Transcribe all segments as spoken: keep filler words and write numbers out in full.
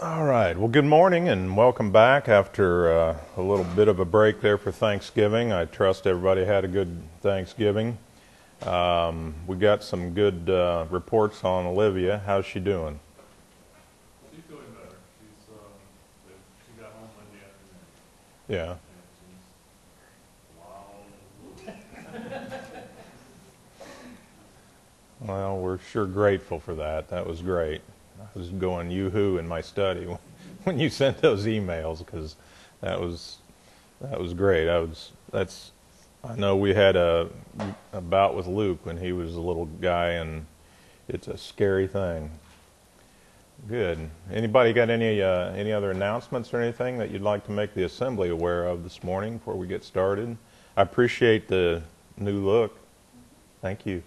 All right. Well, good morning and welcome back after uh, a little bit of a break there for Thanksgiving. I trust everybody had a good Thanksgiving. Um, we got some good uh, reports on Olivia. How's she doing? She's doing better. She's uh, she got home Monday afternoon. Yeah. Wow. Well, we're sure grateful for that. That was great. I was going yoo-hoo in my study when you sent those emails because that was that was great. I was that's I know we had a, a bout with Luke when he was a little guy, and it's a scary thing. Good. Anybody got any uh, any other announcements or anything that you'd like to make the assembly aware of this morning before we get started? I appreciate the new look. Thank you.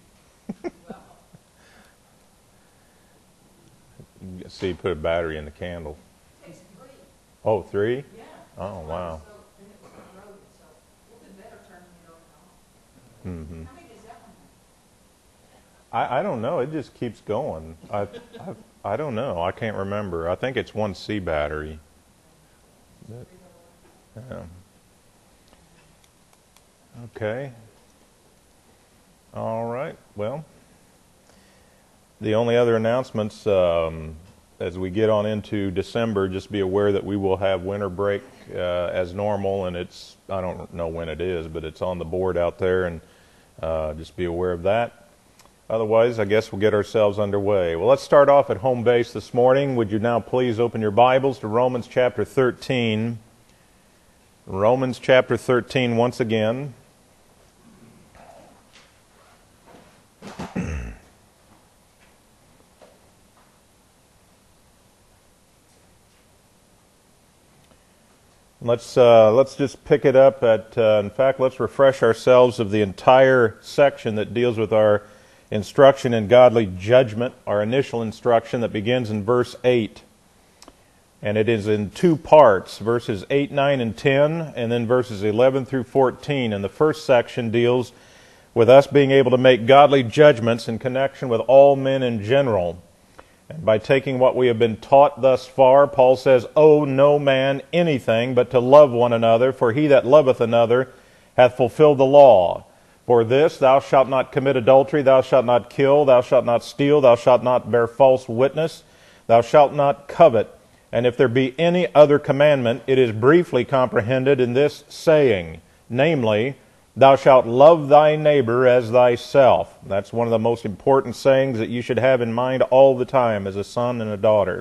See, put a battery in the candle. It's three. Oh, three? Yeah. Oh, wow. So, and it was corroded, so we'll do better turning it over and off. Mm-hmm. How big is that one? I, I don't know. It just keeps going. I, I I don't know. I can't remember. I think it's one C battery. But, yeah. Okay. All right. Well, the only other announcements, um, as we get on into December, just be aware that we will have winter break uh, as normal, and it's, I don't know when it is, but it's on the board out there, and uh, just be aware of that. Otherwise, I guess we'll get ourselves underway. Well, let's start off at home base this morning. Would you now please open your Bibles to Romans chapter thirteen. Romans chapter thirteen once again. Let's uh, let's just pick it up at, uh, in fact, let's refresh ourselves of the entire section that deals with our instruction in godly judgment, our initial instruction that begins in verse eight. And it is in two parts, verses eight, nine, and ten, and then verses eleven through fourteen. And the first section deals with us being able to make godly judgments in connection with all men in general. And by taking what we have been taught thus far, Paul says, "Owe no man anything but to love one another, for he that loveth another hath fulfilled the law. For this, thou shalt not commit adultery, thou shalt not kill, thou shalt not steal, thou shalt not bear false witness, thou shalt not covet. And if there be any other commandment, it is briefly comprehended in this saying, namely, thou shalt love thy neighbor as thyself." That's one of the most important sayings that you should have in mind all the time as a son and a daughter.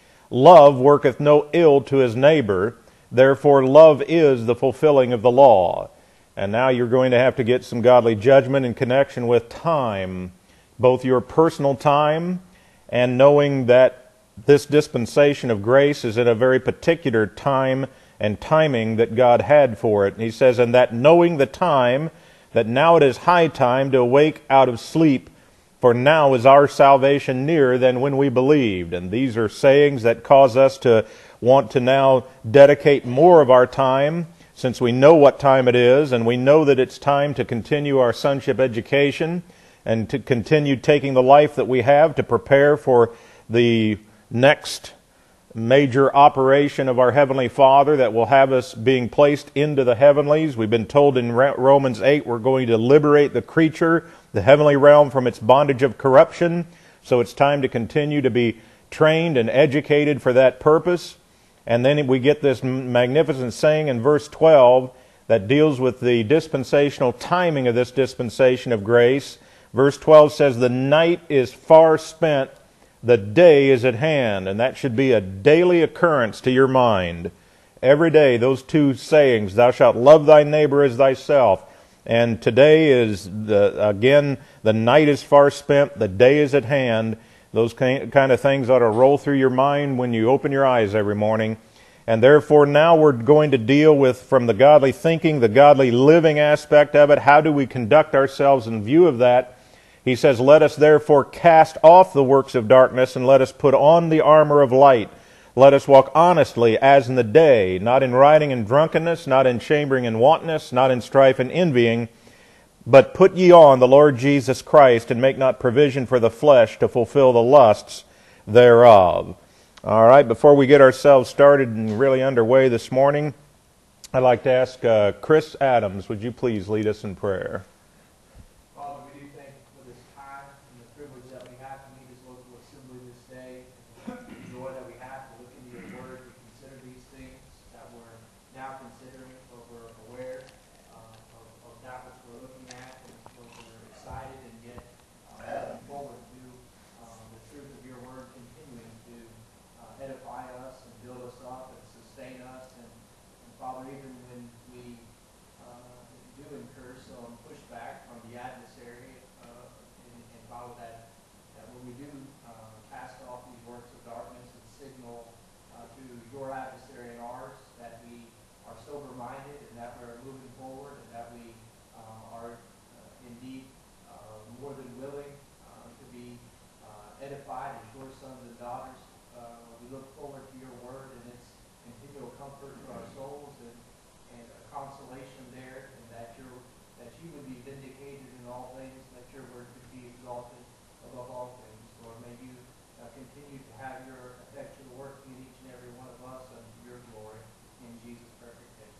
"Love worketh no ill to his neighbor, therefore love is the fulfilling of the law." And now you're going to have to get some godly judgment in connection with time, both your personal time and knowing that this dispensation of grace is in a very particular time and timing that God had for it. And he says, "And that knowing the time, that now it is high time to awake out of sleep, for now is our salvation nearer than when we believed." And these are sayings that cause us to want to now dedicate more of our time, since we know what time it is, and we know that it's time to continue our sonship education and to continue taking the life that we have to prepare for the next major operation of our Heavenly Father that will have us being placed into the heavenlies. We've been told in Romans eight we're going to liberate the creature, the heavenly realm, from its bondage of corruption. So it's time to continue to be trained and educated for that purpose. And then we get this magnificent saying in verse twelve that deals with the dispensational timing of this dispensation of grace. Verse twelve says, "The night is far spent, the day is at hand." And that should be a daily occurrence to your mind. Every day, those two sayings, "Thou shalt love thy neighbor as thyself." And today is, the again, the night is far spent, the day is at hand. Those kind of things ought to roll through your mind when you open your eyes every morning. And therefore now we're going to deal with, from the godly thinking, the godly living aspect of it. How do we conduct ourselves in view of that? He says, "Let us therefore cast off the works of darkness, and let us put on the armor of light. Let us walk honestly as in the day, not in rioting and drunkenness, not in chambering and wantonness, not in strife and envying, but put ye on the Lord Jesus Christ, and make not provision for the flesh to fulfill the lusts thereof." All right, before we get ourselves started and really underway this morning, I'd like to ask uh, Chris Adams, would you please lead us in prayer? Father, we do thank you for this time and the privilege that we have to meet as local assembly this day, and the joy that we have to look into your word, to consider these things that we're now considering, or we're aware uh, of, of that which we're looking at, and so we're excited and yet uh, looking forward to um, the truth of your word continuing to uh, edify us and build us up and sustain us. And, and Father, even when we uh, do incur some pushback from the adversary, uh, and, and Father, that, that when we do uh, cast off these works of darkness and signal uh, to your adversary and ours, that we are sober-minded and that we're moving forward and that we uh, are uh, indeed uh, more than willing uh, to be uh, edified as your sons and daughters. Uh, we look forward to your word and its continual comfort to our souls and, and a consolation there, and that your that you would be vindicated in all things, that your word could be exalted above all things. Lord, may you uh, continue to have your effectual work in each and every one of us unto your glory. In Jesus' perfect name.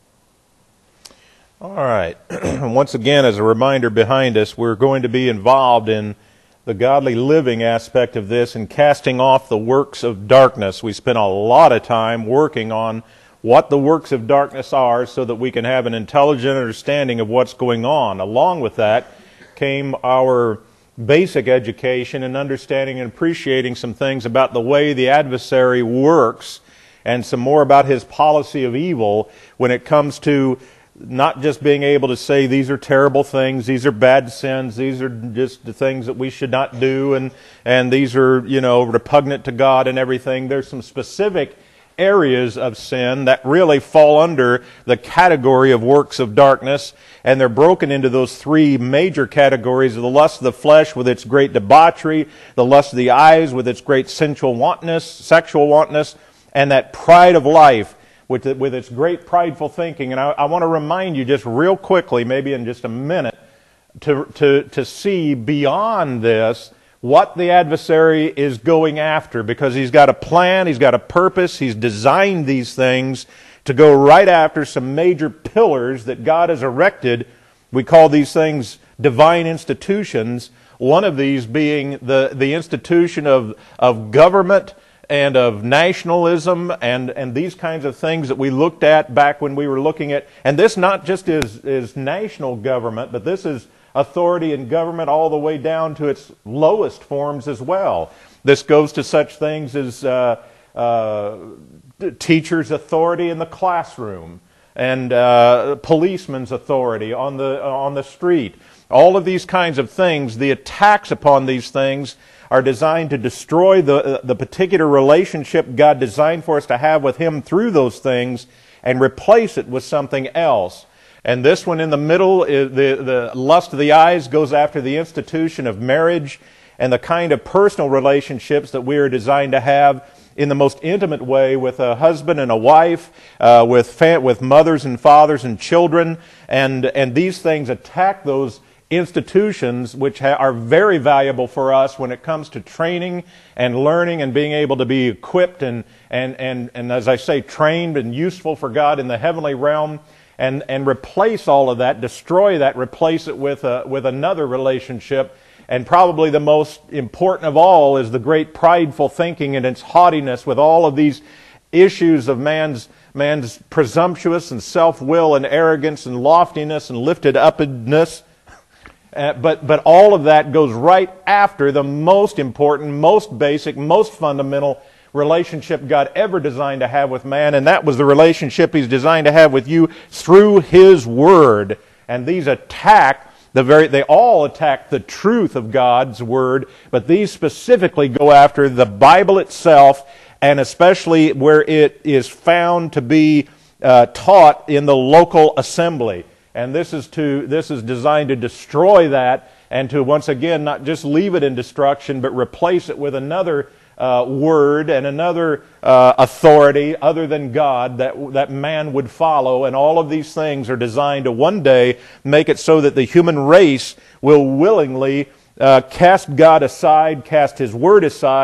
All right. Once again, as a reminder behind us, we're going to be involved in the godly living aspect of this and casting off the works of darkness. We spent a lot of time working on what the works of darkness are so that we can have an intelligent understanding of what's going on. Along with that came our basic education and understanding and appreciating some things about the way the adversary works and some more about his policy of evil when it comes to not just being able to say these are terrible things, these are bad sins, these are just the things that we should not do, and, and these are, you know, repugnant to God and everything. There's some specific areas of sin that really fall under the category of works of darkness, and they're broken into those three major categories of the lust of the flesh with its great debauchery, the lust of the eyes with its great sensual wantonness, sexual wantonness, and that pride of life with, the, with its great prideful thinking. And I, I want to remind you just real quickly, maybe in just a minute, to, to, to see beyond this what the adversary is going after, because he's got a plan, he's got a purpose, he's designed these things to go right after some major pillars that God has erected. We call these things divine institutions, one of these being the, the institution of, of government and of nationalism and, and these kinds of things that we looked at back when we were looking at, and this not just is, is national government, but this is authority in government all the way down to its lowest forms as well. This goes to such things as uh, uh, teachers' authority in the classroom and uh, policemen's authority on the on the street. All of these kinds of things, the attacks upon these things are designed to destroy the the particular relationship God designed for us to have with Him through those things and replace it with something else. And this one in the middle, is the, the lust of the eyes, goes after the institution of marriage and the kind of personal relationships that we are designed to have in the most intimate way with a husband and a wife, uh, with fa- with mothers and fathers and children. And, and these things attack those institutions which ha- are very valuable for us when it comes to training and learning and being able to be equipped and, and, and, and as I say, trained and useful for God in the heavenly realm. And, and replace all of that, destroy that, replace it with a, with another relationship. And probably the most important of all is the great prideful thinking and its haughtiness with all of these issues of man's, man's presumptuous and self-will and arrogance and loftiness and lifted upness. Uh, but, but all of that goes right after the most important, most basic, most fundamental relationship God ever designed to have with man, and that was the relationship He's designed to have with you through His Word. And these attack the very, they all attack the truth of God's Word, but these specifically go after the Bible itself, and especially where it is found to be uh, taught in the local assembly. And this is to this is designed to destroy that and to once again not just leave it in destruction, but replace it with another Uh, word and another uh, authority other than God that that man would follow. And all of these things are designed to one day make it so that the human race will willingly uh, cast God aside, cast His Word aside,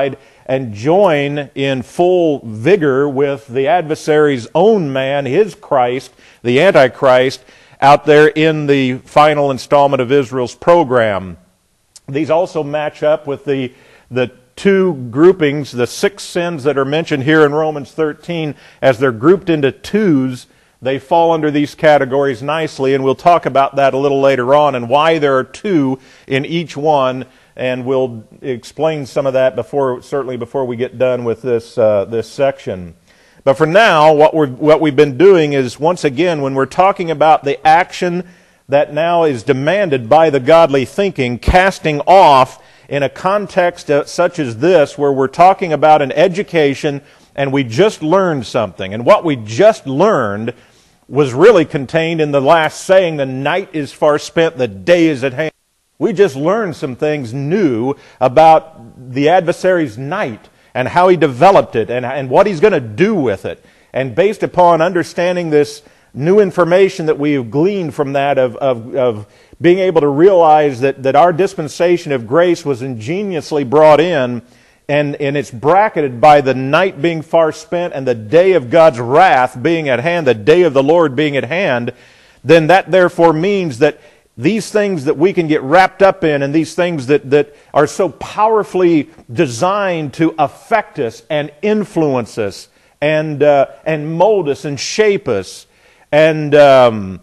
and join in full vigor with the adversary's own man, his Christ, the Antichrist, out there in the final installment of Israel's program. These also match up with the, the two groupings, the six sins that are mentioned here in Romans thirteen, as they're grouped into twos. They fall under these categories nicely, and we'll talk about that a little later on and why there are two in each one, and we'll explain some of that before, certainly before we get done with this uh, this section. But for now, what we're what we've been doing is, once again, when we're talking about the action that now is demanded by the godly thinking, casting off in a context such as this, where we're talking about an education and we just learned something, and what we just learned was really contained in the last saying, the night is far spent, the day is at hand. We just learned some things new about the adversary's night and how he developed it and, and what he's going to do with it. And based upon understanding this new information that we've gleaned from that of, of, of being able to realize that, that our dispensation of grace was ingeniously brought in, and, and it's bracketed by the night being far spent and the day of God's wrath being at hand, the day of the Lord being at hand, then that therefore means that these things that we can get wrapped up in, and these things that, that are so powerfully designed to affect us and influence us and, uh, and mold us and shape us and um,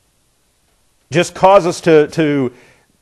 just cause us to, to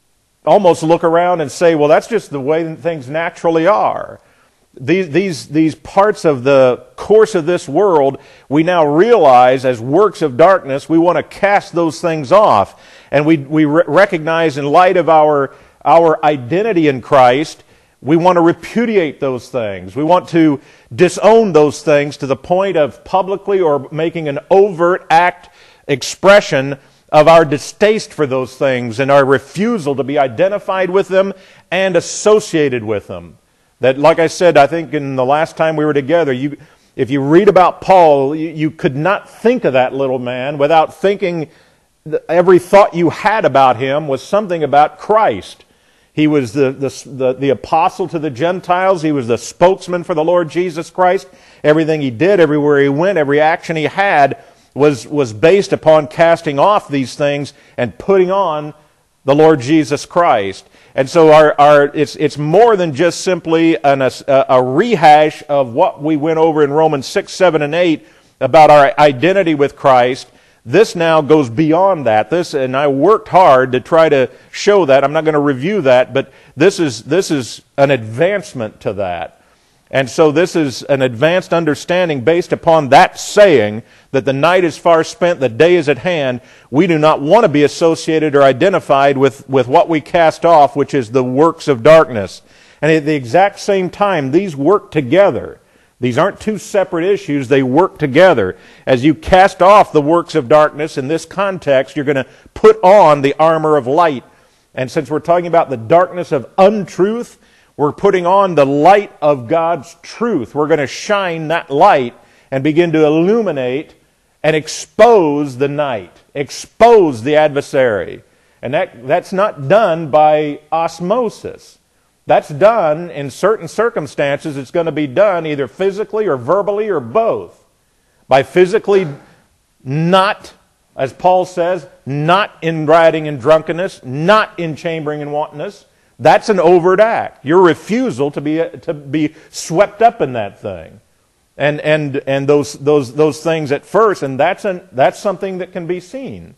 almost look around and say, well, that's just the way things naturally are. These, these, these parts of the course of this world, we now realize as works of darkness, we want to cast those things off. And we, we re- recognize in light of our, our identity in Christ, we want to repudiate those things. We want to disown those things to the point of publicly or making an overt act expression of our distaste for those things and our refusal to be identified with them and associated with them. That, like I said, I think in the last time we were together, you, if you read about Paul, you, you could not think of that little man without thinking that every thought you had about him was something about Christ. He was the, the, the, the apostle to the Gentiles. He was the spokesman for the Lord Jesus Christ. Everything he did, everywhere he went, every action he had was, was based upon casting off these things and putting on the Lord Jesus Christ. And so our, our it's, it's more than just simply an, a, a rehash of what we went over in Romans six, seven, and eight about our identity with Christ. This now goes beyond that. This, and I worked hard to try to show that. I'm not going to review that, but this is, this is an advancement to that. And so this is an advanced understanding based upon that saying that the night is far spent, the day is at hand. We do not want to be associated or identified with, with what we cast off, which is the works of darkness. And at the exact same time, these work together. These aren't two separate issues, they work together. As you cast off the works of darkness, in this context, you're going to put on the armor of light. And since we're talking about the darkness of untruth, we're putting on the light of God's truth. We're going to shine that light and begin to illuminate and expose the night, expose the adversary. And that, that's not done by osmosis. That's done in certain circumstances. It's going to be done either physically or verbally or both. By physically not, as Paul says, not in rioting and drunkenness, not in chambering and wantonness. That's an overt act. Your refusal to be to be swept up in that thing, and and and those those those things at first, and that's an that's something that can be seen,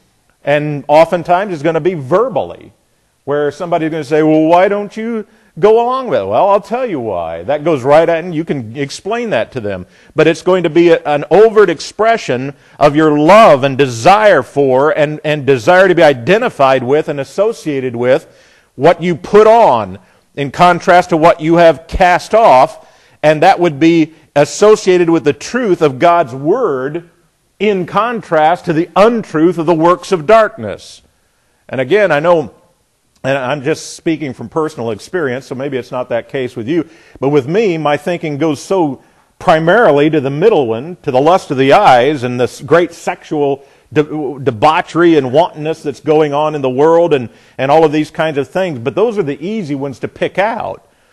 and oftentimes it's going to be verbally, where somebody's going to say, "Well, why don't you go along with it?" Well, I'll tell you why. That goes right at, and you can explain that to them. But it's going to be a, an overt expression of your love and desire for, and and desire to be identified with and associated with what you put on, in contrast to what you have cast off, and that would be associated with the truth of God's Word in contrast to the untruth of the works of darkness. And again, I know, and I'm just speaking from personal experience, so maybe it's not that case with you, but with me, my thinking goes so primarily to the middle one, to the lust of the eyes and this great sexual De- debauchery and wantonness that's going on in the world, and, and all of these kinds of things. But those are the easy ones to pick out.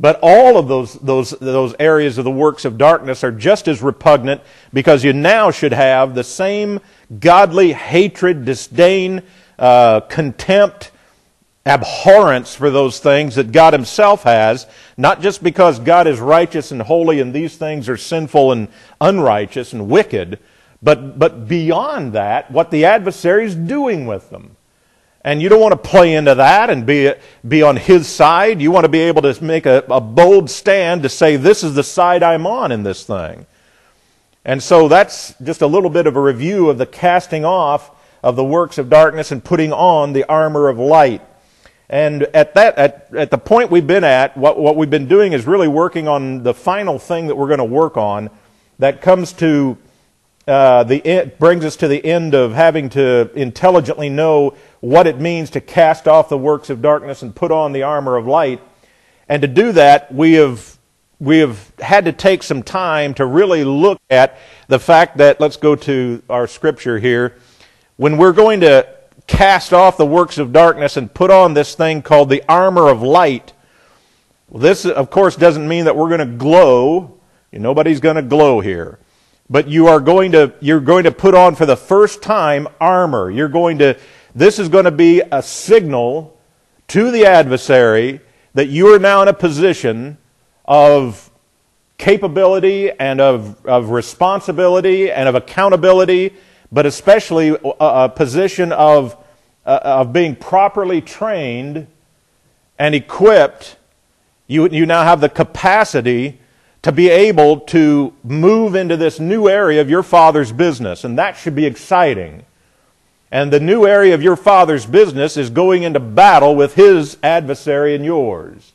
But all of those, those, those areas of the works of darkness are just as repugnant, because you now should have the same godly hatred, disdain, uh, contempt, abhorrence for those things that God Himself has, not just because God is righteous and holy and these things are sinful and unrighteous and wicked, but, but beyond that, what the adversary is doing with them. And you don't want to play into that and be, be on his side. You want to be able to make a, a bold stand to say, this is the side I'm on in this thing. And so that's just a little bit of a review of the casting off of the works of darkness and putting on the armor of light. And at that, at, at the point we've been at, what, what we've been doing is really working on the final thing that we're going to work on that comes to uh, the it brings us to the end of having to intelligently know what it means to cast off the works of darkness and put on the armor of light. And to do that, we have we have had to take some time to really look at the fact that, let's go to our scripture here, when we're going to cast off the works of darkness and put on this thing called the armor of light, this, of course, doesn't mean that we're going to glow. Nobody's going to glow here. But you are going to, you're going to put on for the first time armor. You're going to, this is going to be a signal to the adversary that you are now in a position of capability and of, of responsibility and of accountability, but especially a, a position of, uh, of being properly trained and equipped. You, you now have the capacity to be able to move into this new area of your Father's business, and that should be exciting. And the new area of your Father's business is going into battle with His adversary and yours.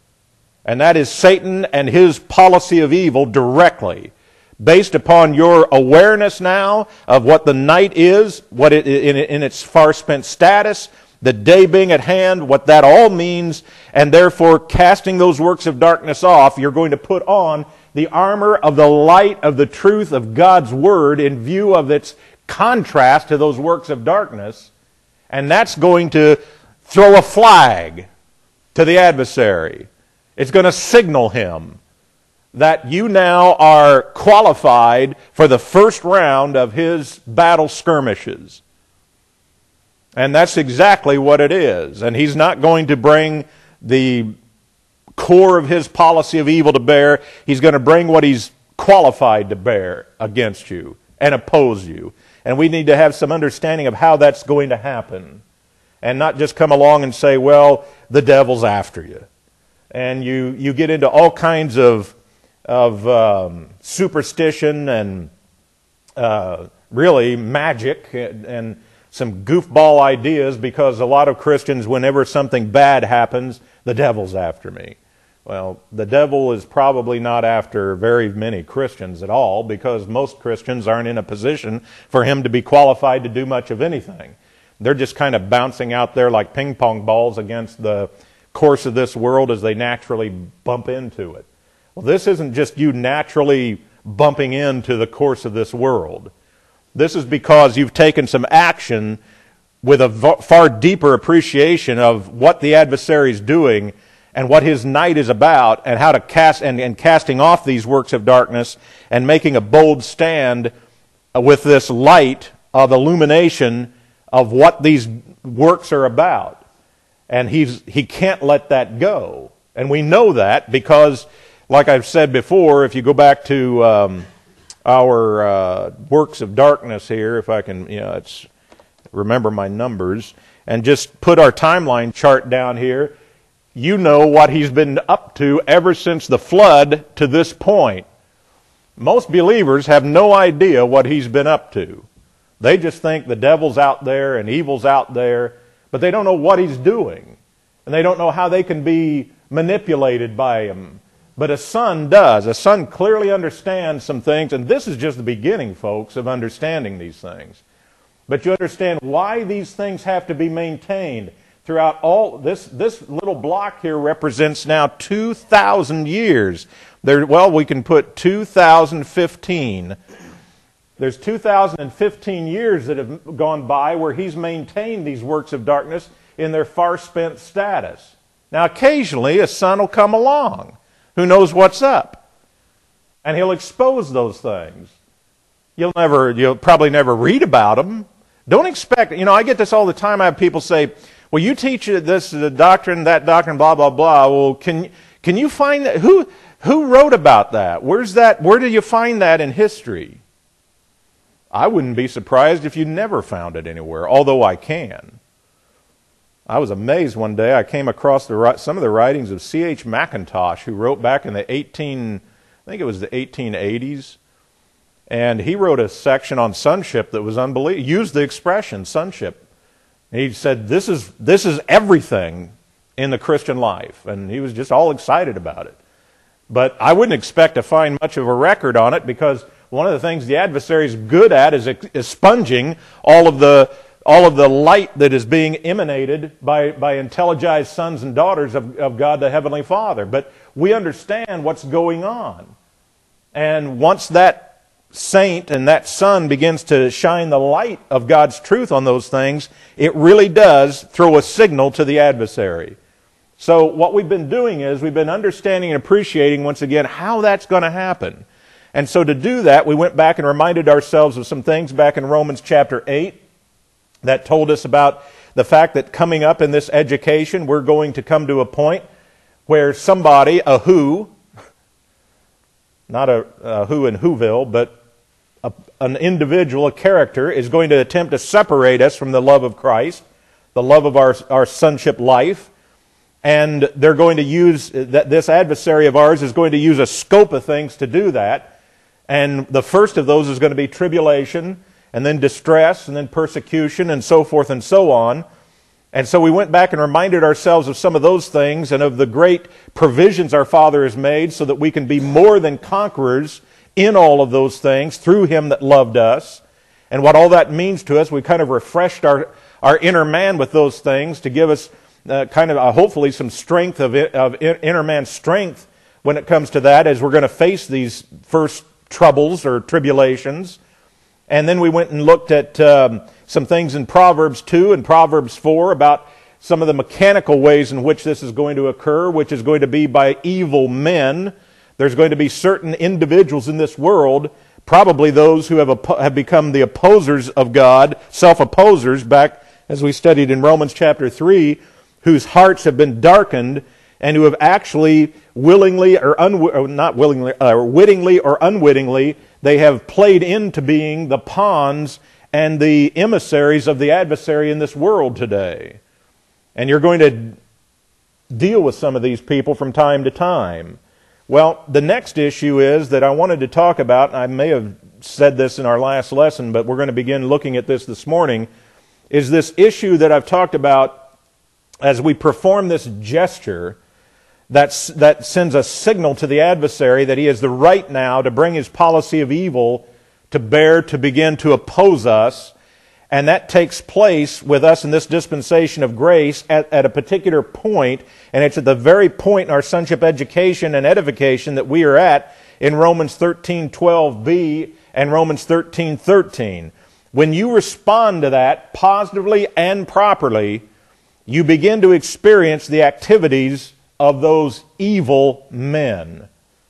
And that is Satan and his policy of evil directly, based upon your awareness now of what the night is, what it, in, in its far-spent status, the day being at hand, what that all means, and therefore casting those works of darkness off, you're going to put on the armor of the light of the truth of God's Word in view of its contrast to those works of darkness, and that's going to throw a flag to the adversary. It's going to signal him that you now are qualified for the first round of his battle skirmishes. And that's exactly what it is. And he's not going to bring the core of his policy of evil to bear. He's going to bring what he's qualified to bear against you and oppose you. And we need to have some understanding of how that's going to happen. And not just come along and say, well, the devil's after you. And you, you get into all kinds of, of um, superstition and uh, really magic and, and some goofball ideas, because a lot of Christians, whenever something bad happens, the devil's after me. Well, the devil is probably not after very many Christians at all, because most Christians aren't in a position for him to be qualified to do much of anything. They're just kind of bouncing out there like ping pong balls against the course of this world as they naturally bump into it. Well, this isn't just you naturally bumping into the course of this world. This is because you've taken some action with a far deeper appreciation of what the adversary is doing and what his night is about, and how to cast and, and casting off these works of darkness and making a bold stand with this light of illumination of what these works are about. And he's he can't let that go. And we know that because, like I've said before, if you go back to um, our uh, works of darkness here, if I can, you know, it's remember my numbers, and just put our timeline chart down here, you know what he's been up to ever since the flood to this point. Most believers have no idea what he's been up to. They just think the devil's out there and evil's out there, but they don't know what he's doing. And they don't know how they can be manipulated by him. But a son does. A son clearly understands some things, and this is just the beginning, folks, of understanding these things. But you understand why these things have to be maintained throughout all. This, this little block here represents now two thousand years. There, well, we can put two thousand fifteen. There's two thousand fifteen years that have gone by where he's maintained these works of darkness in their far-spent status. Now, occasionally, a son will come along. who knows what's up. And he'll expose those things. You'll never, you'll probably never read about them. Don't expect, you know, I get this all the time. I have people say, well, you teach this the doctrine, that doctrine, blah, blah, blah. Well, can, can you find that? Who, who wrote about that? Where's that? Where do you find that in history? I wouldn't be surprised if you never found it anywhere, although I can. I was amazed one day. I came across the, some of the writings of C H Mackintosh, who wrote back in the eighteen, I think it was the eighteen eighties, and he wrote a section on sonship that was unbelievable. Used the expression sonship. He said, "This is this is everything in the Christian life," and he was just all excited about it. But I wouldn't expect to find much of a record on it, because one of the things the adversary is good at is expunging all of the all of the light that is being emanated by, by intelligized sons and daughters of, of God the Heavenly Father. But we understand what's going on. And once that saint and that son begins to shine the light of God's truth on those things, it really does throw a signal to the adversary. So what we've been doing is we've been understanding and appreciating once again how that's going to happen. And so to do that, we went back and reminded ourselves of some things back in Romans chapter eight that told us about the fact that coming up in this education, we're going to come to a point where somebody, a who, not a, a who in Whoville, but a, an individual, a character, is going to attempt to separate us from the love of Christ, the love of our, our sonship life. And they're going to use, that this adversary of ours is going to use a scope of things to do that. And the first of those is going to be tribulation, and then distress, and then persecution, and so forth and so on. And so we went back and reminded ourselves of some of those things and of the great provisions our Father has made so that we can be more than conquerors in all of those things through Him that loved us. And what all that means to us, we kind of refreshed our, our inner man with those things to give us uh, kind of uh, hopefully some strength of, it, of inner man strength when it comes to that, as we're going to face these first troubles or tribulations. And then we went and looked at um, some things in Proverbs two and Proverbs four about some of the mechanical ways in which this is going to occur, which is going to be by evil men. There's going to be certain individuals in this world, probably those who have, oppo- have become the opposers of God, self-opposers, back as we studied in Romans chapter three, whose hearts have been darkened and who have actually willingly or, unwi- or not willingly, or wittingly or unwittingly, they have played into being the pawns and the emissaries of the adversary in this world today. And you're going to deal with some of these people from time to time. Well, the next issue is that I wanted to talk about, and I may have said this in our last lesson, but we're going to begin looking at this this morning, is this issue that I've talked about as we perform this gesture That's, that sends a signal to the adversary that he has the right now to bring his policy of evil to bear, to begin to oppose us. And that takes place with us in this dispensation of grace at, at a particular point, and it's at the very point in our sonship education and edification that we are at in Romans thirteen twelve b and Romans thirteen thirteen. When you respond to that positively and properly, you begin to experience the activities of those evil men.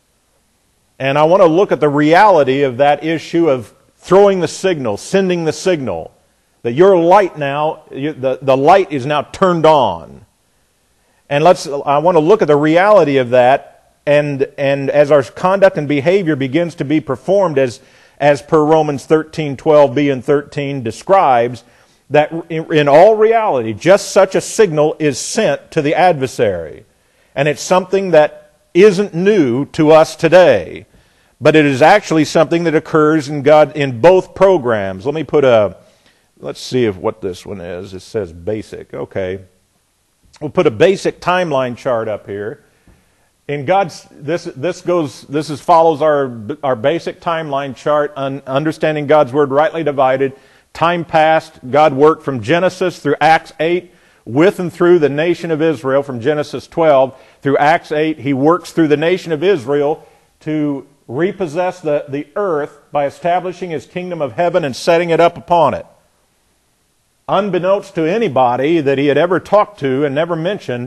And I want to look at the reality of that issue of throwing the signal, sending the signal, that your light now, the, the light is now turned on. And let's, I want to look at the reality of that, and, and as our conduct and behavior begins to be performed as, as per Romans thirteen twelve b and thirteen describes, that in, in all reality, just such a signal is sent to the adversary. And it's something that isn't new to us today, but it is actually something that occurs in God in both programs. Let me put a, let's see if what this one is. It says basic. Okay. We'll put a basic timeline chart up here. In God's, this this goes, this is follows our our basic timeline chart on understanding God's Word rightly divided. Time past, God worked from Genesis through Acts eight. With and through the nation of Israel, from Genesis twelve through Acts eight, He works through the nation of Israel to repossess the, the earth by establishing His kingdom of heaven and setting it up upon it. Unbeknownst to anybody that He had ever talked to and never mentioned,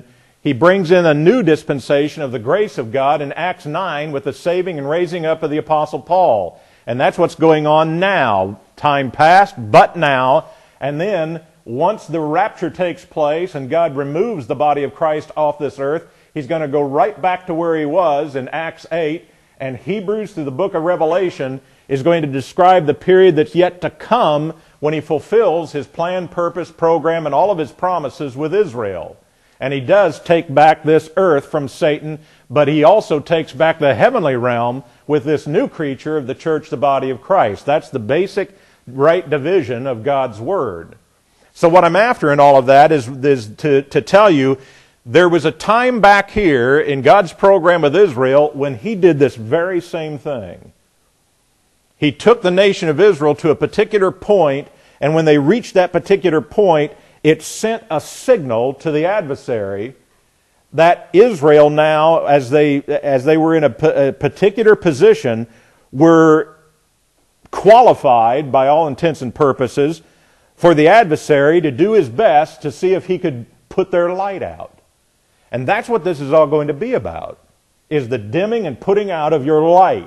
He brings in a new dispensation of the grace of God in Acts nine with the saving and raising up of the Apostle Paul. And that's what's going on now. Time past, but now. And then, once the rapture takes place and God removes the body of Christ off this earth, He's going to go right back to where He was in Acts eight. And Hebrews through the book of Revelation is going to describe the period that's yet to come when He fulfills His plan, purpose, program, and all of His promises with Israel. And He does take back this earth from Satan, but He also takes back the heavenly realm with this new creature of the church, the body of Christ. That's the basic right division of God's Word. So what I'm after in all of that is, is to, to tell you, there was a time back here in God's program with Israel when He did this very same thing. He took the nation of Israel to a particular point, and when they reached that particular point, it sent a signal to the adversary that Israel now, as they, as they were in a, a particular position, were qualified, by all intents and purposes, for the adversary to do his best to see if he could put their light out. And that's what this is all going to be about, is the dimming and putting out of your light.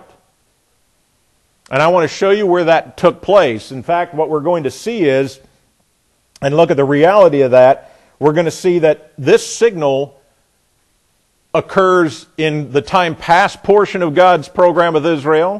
And I want to show you where that took place. In fact, what we're going to see is, and look at the reality of that, we're going to see that this signal occurs in the time past portion of God's program with Israel,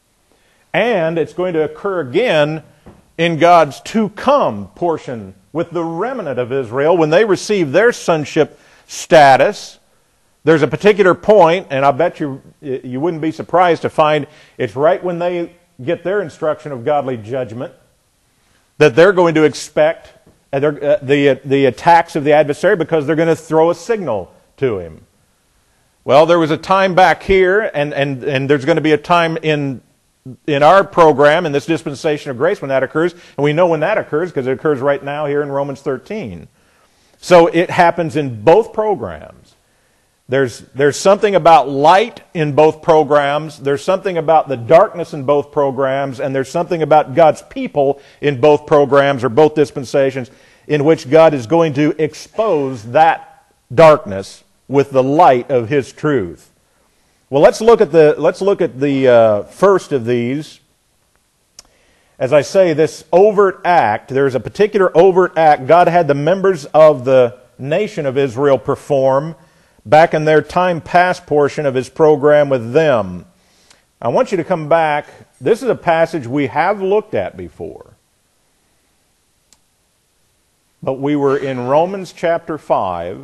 and it's going to occur again in God's to-come portion with the remnant of Israel when they receive their sonship status. There's a particular point, and I bet you you wouldn't be surprised to find it's right when they get their instruction of godly judgment that they're going to expect the, the, the attacks of the adversary, because they're going to throw a signal to him. Well, there was a time back here, and, and, and there's going to be a time in, in our program, in this dispensation of grace, when that occurs. And we know when that occurs because it occurs right now here in Romans thirteen. So it happens in both programs. There's, there's something about light in both programs. There's something about the darkness in both programs. And there's something about God's people in both programs or both dispensations in which God is going to expose that darkness with the light of His truth. Well, let's look at the, let's look at the uh, first of these. As I say, this overt act, there's a particular overt act God had the members of the nation of Israel perform back in their time past portion of His program with them. I want you to come back. This is a passage we have looked at before. But we were in Romans chapter five.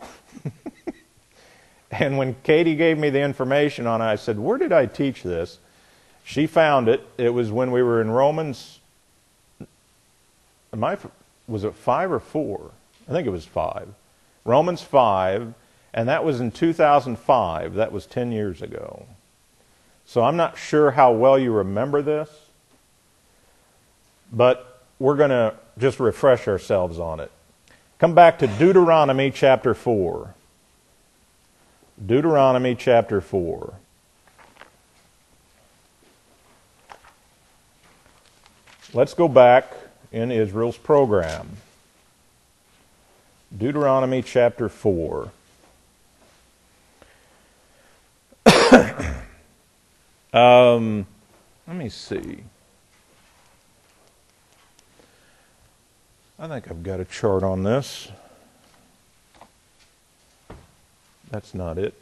And when Katie gave me the information on it, I said, where did I teach this? She found it. It was when we were in Romans. Am I, was it five or four? I think it was five. Romans five. And that was in two thousand five. That was ten years ago. So I'm not sure how well you remember this, but we're going to just refresh ourselves on it. Come back to Deuteronomy chapter four. Deuteronomy chapter four. Let's go back in Israel's program. Deuteronomy chapter four. um, let me see. I think I've got a chart on this. That's not it.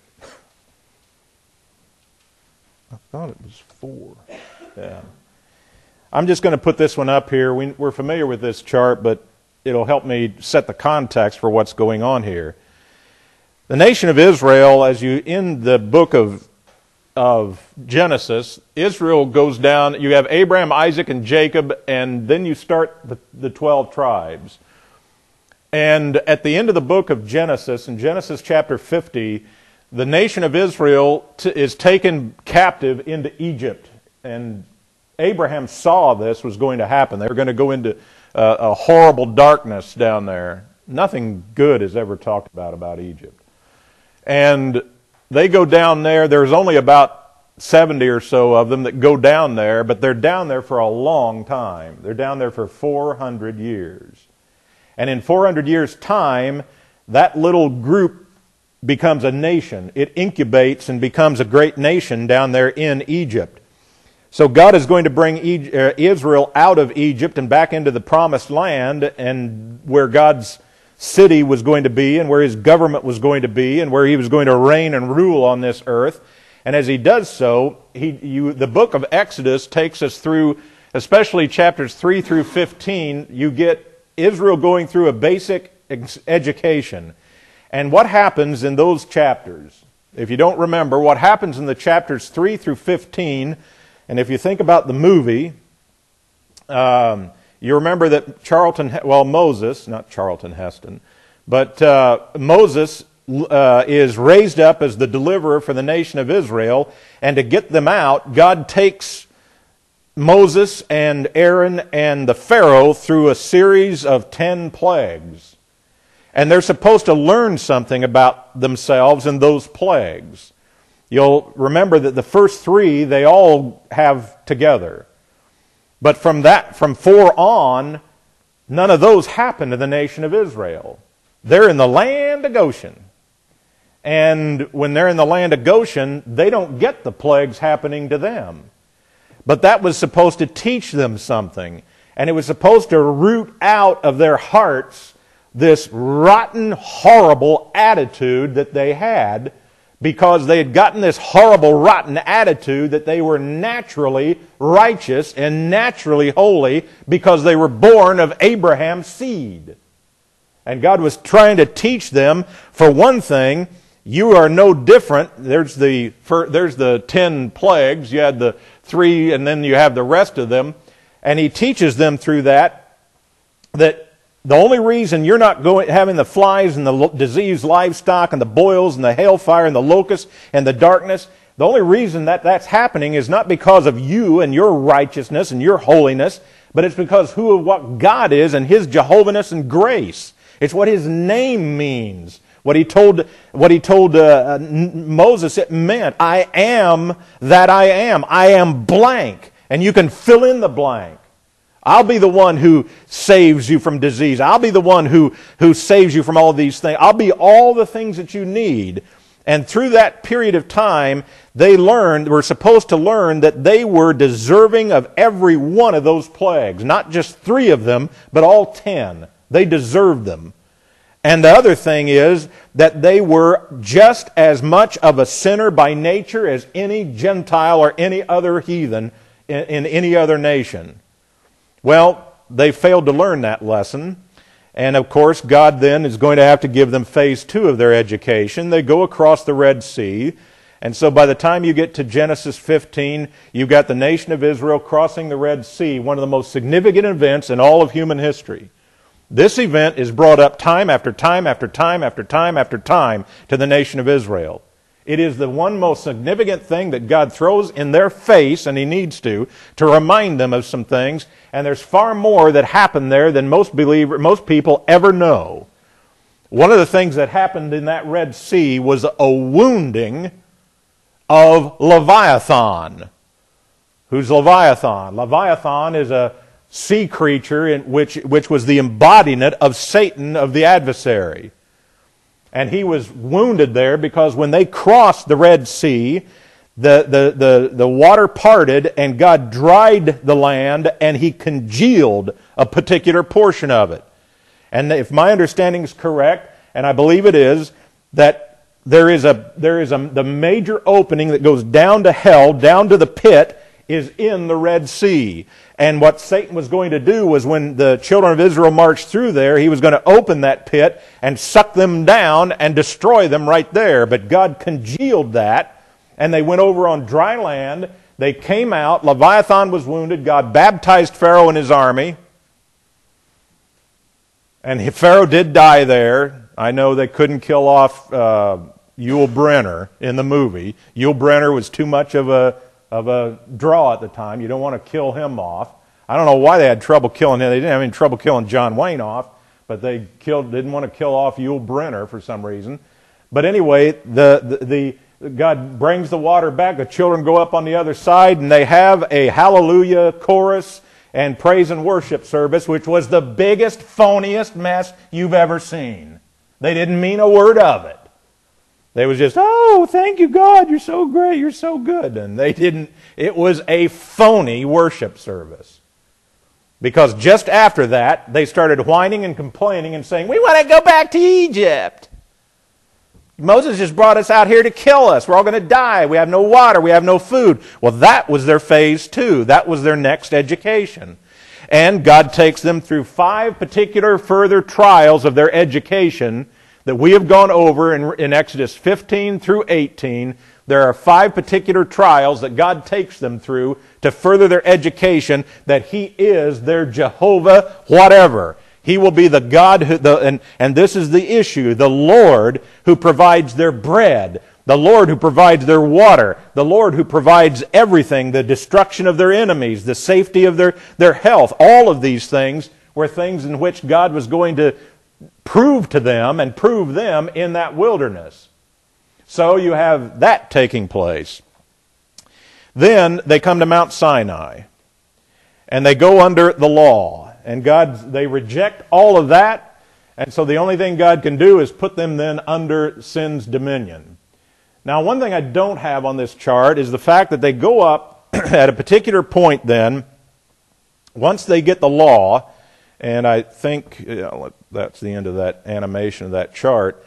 I thought it was four. Yeah. I'm just going to put this one up here. We, we're familiar with this chart, but it'll help me set the context for what's going on here. The nation of Israel, as you in the book of of Genesis, Israel goes down. You have Abraham, Isaac, and Jacob, and then you start the, the twelve tribes. And at the end of the book of Genesis, in Genesis chapter fifty, the nation of Israel t- is taken captive into Egypt. And Abraham saw this was going to happen. They were going to go into uh, a horrible darkness down there. Nothing good is ever talked about about Egypt. And they go down there. There's only about seventy or so of them that go down there, but they're down there for a long time. They're down there for four hundred years. And in four hundred years' time, that little group becomes a nation. It incubates and becomes a great nation down there in Egypt. So God is going to bring Israel out of Egypt and back into the promised land, and where God's city was going to be and where his government was going to be and where he was going to reign and rule on this earth. And as he does so, he, you, the book of Exodus takes us through, especially chapters three through fifteen, you get Israel going through a basic education. And what happens in those chapters, if you don't remember, what happens in the chapters three through fifteen, and if you think about the movie, um, you remember that Charlton, well, Moses, not Charlton Heston, but uh, Moses uh, is raised up as the deliverer for the nation of Israel, and to get them out, God takes Moses and Aaron and the Pharaoh through a series of ten plagues. And they're supposed to learn something about themselves in those plagues. You'll remember that the first three they all have together. But from that, from four on, none of those happen to the nation of Israel. They're in the land of Goshen. And when they're in the land of Goshen, they don't get the plagues happening to them. But that was supposed to teach them something. And it was supposed to root out of their hearts this rotten, horrible attitude that they had, because they had gotten this horrible, rotten attitude that they were naturally righteous and naturally holy because they were born of Abraham's seed. And God was trying to teach them, for one thing, you are no different. There's the, there's the ten plagues. You had the three, and then you have the rest of them. And he teaches them through that, that the only reason you're not going, having the flies and the diseased livestock and the boils and the hailfire and the locusts and the darkness, the only reason that that's happening is not because of you and your righteousness and your holiness, but it's because who and what God is and his Jehovahness and grace. It's what his name means. What he told, what he told uh, Moses, it meant, I am that I am. I am blank. And you can fill in the blank. I'll be the one who saves you from disease. I'll be the one who, who saves you from all these things. I'll be all the things that you need. And through that period of time, they learned, were supposed to learn that they were deserving of every one of those plagues. Not just three of them, but all ten. They deserved them. And the other thing is that they were just as much of a sinner by nature as any Gentile or any other heathen in, in any other nation. Well, they failed to learn that lesson. And of course, God then is going to have to give them phase two of their education. They go across the Red Sea. And so by the time you get to Genesis fifteen, you've got the nation of Israel crossing the Red Sea, one of the most significant events in all of human history. This event is brought up time after time after time after time after time to the nation of Israel. It is the one most significant thing that God throws in their face, and he needs to, to remind them of some things. And there's far more that happened there than most believer, most people ever know. One of the things that happened in that Red Sea was a wounding of Leviathan. Who's Leviathan? Leviathan is a sea creature in which, which was the embodiment of Satan, of the adversary. And he was wounded there because when they crossed the Red Sea, the, the, the, the water parted and God dried the land and he congealed a particular portion of it. And if my understanding is correct, and I believe it is, that there is a there is a the major opening that goes down to hell, down to the pit, is in the Red Sea. And what Satan was going to do was, when the children of Israel marched through there, he was going to open that pit and suck them down and destroy them right there. But God congealed that, and they went over on dry land. They came out. Leviathan was wounded. God baptized Pharaoh and his army. And Pharaoh did die there. I know they couldn't kill off uh, Yul Brynner in the movie. Yul Brynner was too much of a of a draw at the time. You don't want to kill him off. I don't know why they had trouble killing him. They didn't have any trouble killing John Wayne off, but they killed didn't want to kill off Yul Brynner for some reason. But anyway, the, the the God brings the water back. The children go up on the other side, and they have a hallelujah chorus and praise and worship service, which was the biggest, phoniest mess you've ever seen. They didn't mean a word of it. They was just, oh, thank you, God, you're so great, you're so good. And they didn't, it was a phony worship service. Because just after that, they started whining and complaining and saying, we want to go back to Egypt. Moses just brought us out here to kill us. We're all going to die. We have no water. We have no food. Well, that was their phase two. That was their next education. And God takes them through five particular further trials of their education that we have gone over in, in Exodus fifteen through eighteen. There are five particular trials that God takes them through to further their education that He is their Jehovah whatever. He will be the God, who, the, and, and this is the issue, the Lord who provides their bread, the Lord who provides their water, the Lord who provides everything, the destruction of their enemies, the safety of their, their health. All of these things were things in which God was going to prove to them and prove them in that wilderness. So you have that taking place. Then they come to Mount Sinai, and they go under the law. And God, they reject all of that, and so the only thing God can do is put them then under sin's dominion. Now, one thing I don't have on this chart is the fact that they go up at a particular point then, once they get the law, and I think you know, that's the end of that animation of that chart.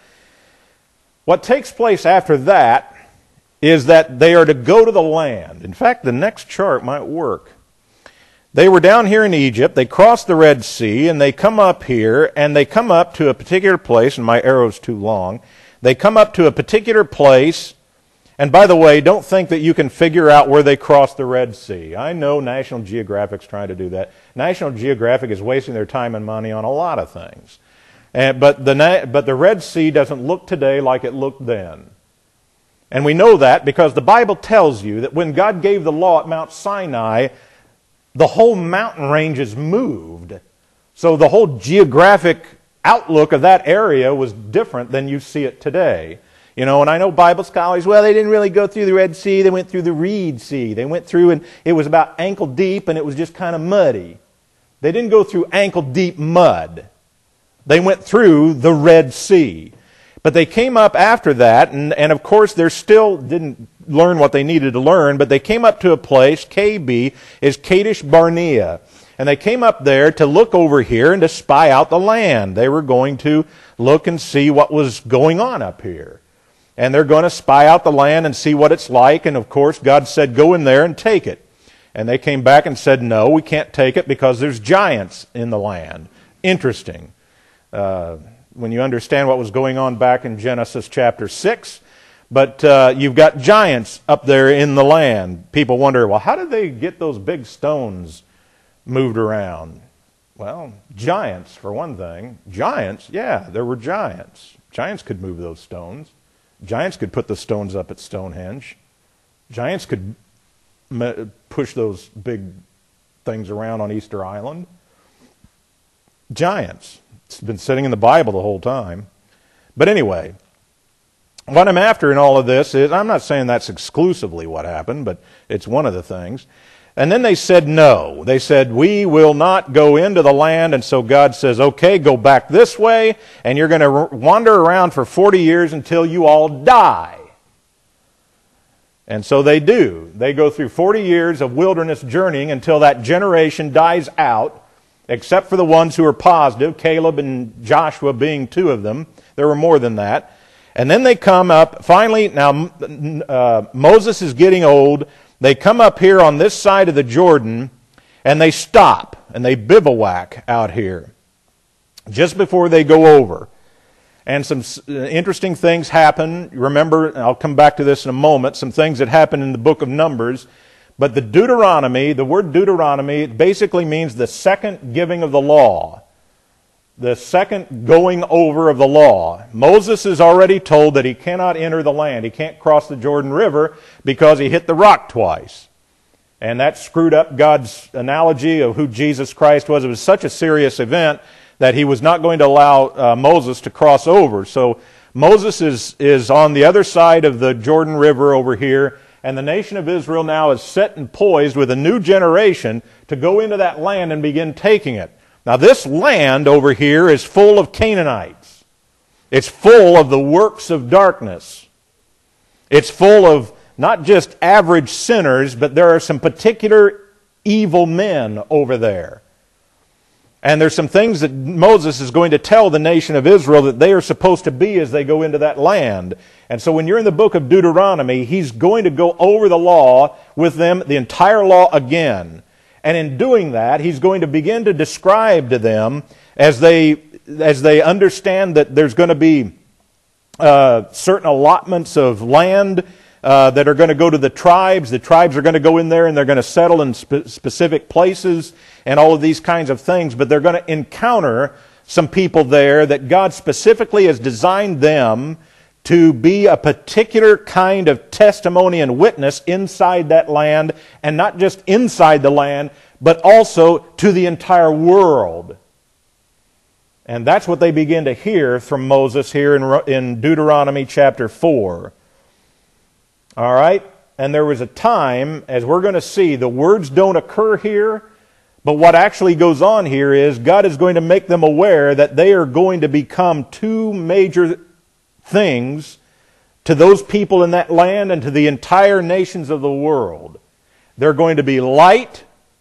What takes place after that is that they are to go to the land. In fact, the next chart might work. They were down here in Egypt, they crossed the Red Sea, and they come up here, and they come up to a particular place, and my arrow's too long. They come up to a particular place, and by the way, don't think that you can figure out where they crossed the Red Sea. I know National Geographic's trying to do that. National Geographic is wasting their time and money on a lot of things. And, but, the, but the Red Sea doesn't look today like it looked then. And we know that because the Bible tells you that when God gave the law at Mount Sinai, the whole mountain ranges moved. So the whole geographic outlook of that area was different than you see it today. You know, and I know Bible scholars, well, they didn't really go through the Red Sea. They went through the Reed Sea. They went through, and it was about ankle deep, and it was just kind of muddy. They didn't go through ankle deep mud. They went through the Red Sea. But they came up after that, and, and of course they still didn't learn what they needed to learn, but they came up to a place, K B, is Kadesh Barnea. And they came up there to look over here and to spy out the land. They were going to look and see what was going on up here. And they're going to spy out the land and see what it's like. And of course God said, go in there and take it. And they came back and said, no, we can't take it because there's giants in the land. Interesting. Uh, when you understand what was going on back in Genesis chapter six. But uh, you've got giants up there in the land. People wonder, well, how did they get those big stones moved around? Well, giants, for one thing. Giants, yeah, there were giants. Giants could move those stones. Giants could put the stones up at Stonehenge. Giants could push those big things around on Easter Island. Giants. It's been sitting in the Bible the whole time. But anyway, what I'm after in all of this is, I'm not saying that's exclusively what happened, but it's one of the things. And then they said no. They said, we will not go into the land. And so God says, okay, go back this way, and you're going to wander around for forty years until you all die. And so they do. They go through forty years of wilderness journeying until that generation dies out, except for the ones who are positive, Caleb and Joshua being two of them. There were more than that. And then they come up, finally, now uh, Moses is getting old. They come up here on this side of the Jordan, and they stop, and they bivouac out here just before they go over. And some interesting things happen. Remember, I'll come back to this in a moment, some things that happen in the book of Numbers. But the Deuteronomy, the word Deuteronomy, basically means the second giving of the law. The second going over of the law. Moses is already told that he cannot enter the land. He can't cross the Jordan River because he hit the rock twice. And that screwed up God's analogy of who Jesus Christ was. It was such a serious event that he was not going to allow uh, Moses to cross over. So Moses is, is on the other side of the Jordan River over here, and the nation of Israel now is set and poised with a new generation to go into that land and begin taking it. Now this land over here is full of Canaanites. It's full of the works of darkness. It's full of not just average sinners, but there are some particular evil men over there. And there's some things that Moses is going to tell the nation of Israel that they are supposed to be as they go into that land. And so when you're in the book of Deuteronomy, he's going to go over the law with them, the entire law again. And in doing that, he's going to begin to describe to them, as they, as they understand that there's going to be uh, certain allotments of land uh, that are going to go to the tribes. The tribes are going to go in there and they're going to settle in spe- specific places and all of these kinds of things. But they're going to encounter some people there that God specifically has designed them to be a particular kind of testimony and witness inside that land, and not just inside the land, but also to the entire world. And that's what they begin to hear from Moses here in, in Deuteronomy chapter four. All right? And there was a time, as we're going to see, the words don't occur here, but what actually goes on here is God is going to make them aware that they are going to become two major things to those people in that land and to the entire nations of the world. They're going to be light,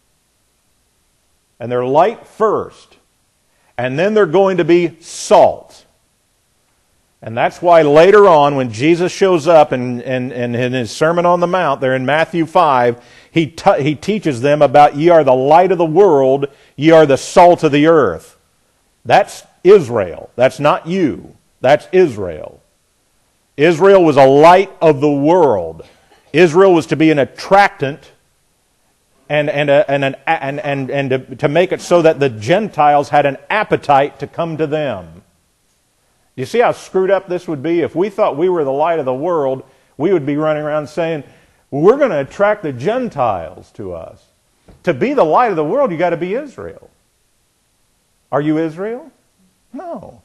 and they're light first, and then they're going to be salt. And that's why later on, when Jesus shows up and in, in, in his Sermon on the Mount, there in Matthew five, he, t- he teaches them about, ye are the light of the world, ye are the salt of the earth. That's Israel. That's not you. That's Israel. Israel was a light of the world. Israel was to be an attractant and, and, a, and, an, and, and, and to, to make it so that the Gentiles had an appetite to come to them. You see how screwed up this would be? If we thought we were the light of the world, we would be running around saying, we're going to attract the Gentiles to us. To be the light of the world, you've got to be Israel. Are you Israel? No.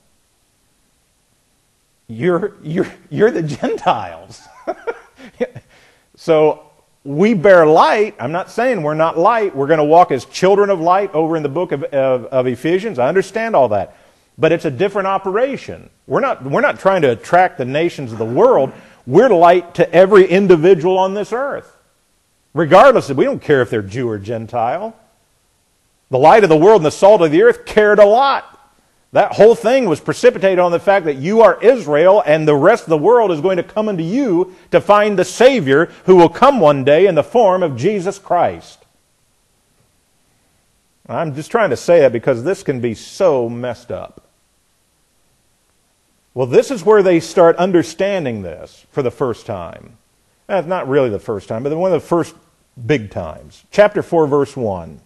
You're, you're, you're the Gentiles. So we bear light. I'm not saying we're not light. We're going to walk as children of light over in the book of, of, of Ephesians. I understand all that. But it's a different operation. We're not, we're not trying to attract the nations of the world. We're light to every individual on this earth. Regardless of, we don't care if they're Jew or Gentile. The light of the world and the salt of the earth cared a lot. That whole thing was precipitated on the fact that you are Israel and the rest of the world is going to come unto you to find the Savior who will come one day in the form of Jesus Christ. I'm just trying to say that because this can be so messed up. Well, this is where they start understanding this for the first time. That's not really the first time, but one of the first big times. Chapter four, verse one.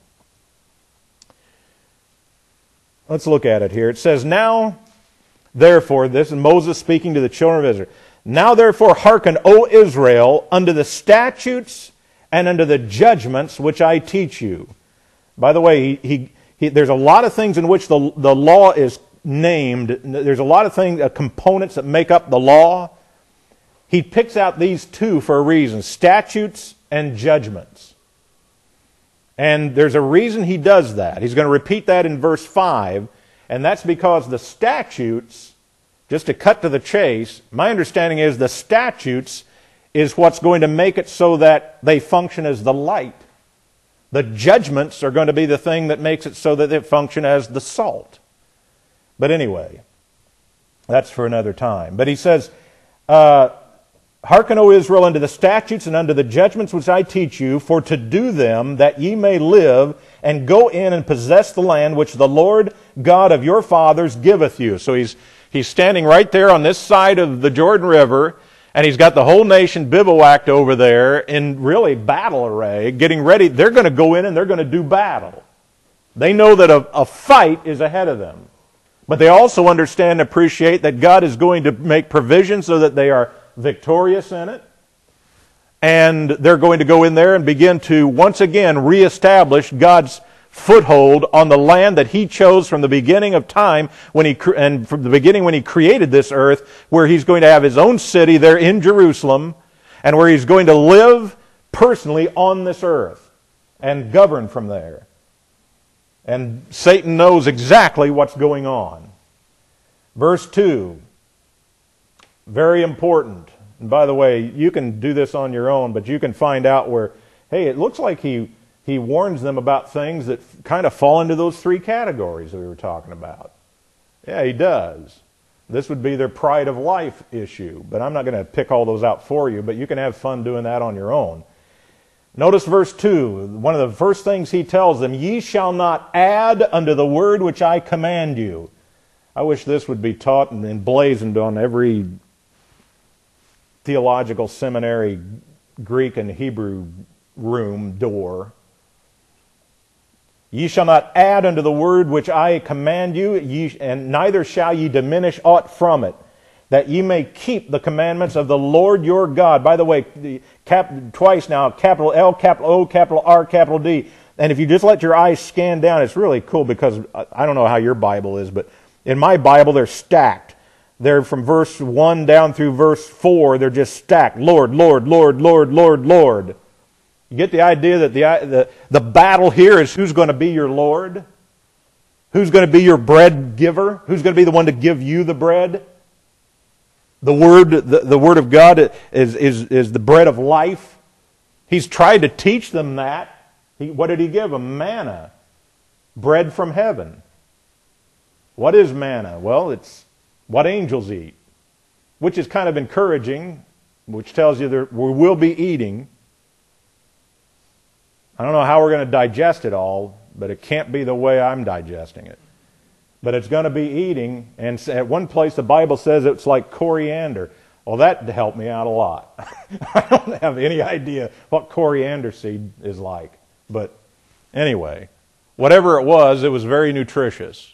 Let's look at it here. It says, now, therefore, this is Moses speaking to the children of Israel. Now, therefore, hearken, O Israel, unto the statutes and unto the judgments which I teach you. By the way, he, he, he, there's a lot of things in which the, the law is named. There's a lot of things, uh, components that make up the law. He picks out these two for a reason, statutes and judgments. And there's a reason he does that. He's going to repeat that in verse five, and that's because the statutes, just to cut to the chase, my understanding is the statutes is what's going to make it so that they function as the light. The judgments are going to be the thing that makes it so that they function as the salt. But anyway, that's for another time. But he says, uh, hearken, O Israel, unto the statutes and unto the judgments which I teach you, for to do them, that ye may live, and go in and possess the land which the Lord God of your fathers giveth you. So he's, he's standing right there on this side of the Jordan River, and he's got the whole nation bivouacked over there in really battle array, getting ready. They're going to go in and they're going to do battle. They know that a, a fight is ahead of them. But they also understand and appreciate that God is going to make provision so that they are victorious in it. And they're going to go in there and begin to once again reestablish God's foothold on the land that He chose from the beginning of time when He and from the beginning when He created this earth, where He's going to have His own city there in Jerusalem, and where He's going to live personally on this earth and govern from there. And Satan knows exactly what's going on. Verse two, very important. And by the way, you can do this on your own, but you can find out where, hey, it looks like he, he warns them about things that kind of fall into those three categories that we were talking about. Yeah, he does. This would be their pride of life issue, but I'm not going to pick all those out for you, but you can have fun doing that on your own. Notice verse two. One of the first things he tells them, ye shall not add unto the word which I command you. I wish this would be taught and emblazoned on every theological seminary Greek and Hebrew room door. Ye shall not add unto the word which I command you, ye, and neither shall ye diminish aught from it, that ye may keep the commandments of the Lord your God. By the way, the cap, twice now, capital L, capital O, capital R, capital D. And if you just let your eyes scan down, it's really cool because I don't know how your Bible is, but in my Bible they're stacked. They're from verse one down through verse four. They're just stacked. Lord, Lord, Lord, Lord, Lord, Lord. You get the idea that the, the, the battle here is who's going to be your Lord? Who's going to be your bread giver? Who's going to be the one to give you the bread? The Word, the, the Word of God is, is, is the bread of life. He's tried to teach them that. He, what did He give them? Manna. Bread from heaven. What is manna? Well, it's what angels eat, which is kind of encouraging, which tells you that we will be eating. I don't know how we're going to digest it all, but it can't be the way I'm digesting it. But it's going to be eating, and at one place the Bible says it's like coriander. Well, that helped me out a lot. I don't have any idea what coriander seed is like. But anyway, whatever it was, it was very nutritious.